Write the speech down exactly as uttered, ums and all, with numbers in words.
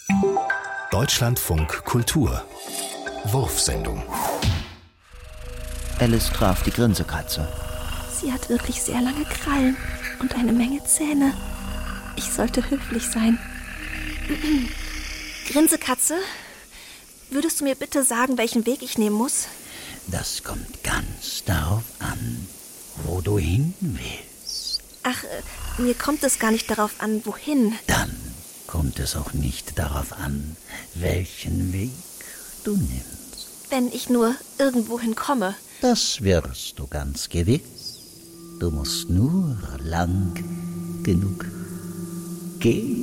Deutschlandfunk Kultur Wurfsendung. Alice traf die Grinsekatze. Sie hat wirklich sehr lange Krallen und eine Menge Zähne. Ich sollte höflich sein. Grinsekatze, würdest du mir bitte sagen, welchen Weg ich nehmen muss? Das kommt ganz darauf an, wo du hin willst. Ach, äh, mir kommt es gar nicht darauf an, wohin. Dann kommt es auch nicht darauf an, welchen Weg du nimmst. Wenn ich nur irgendwohin komme. Das wirst du ganz gewiss. Du musst nur lang genug gehen.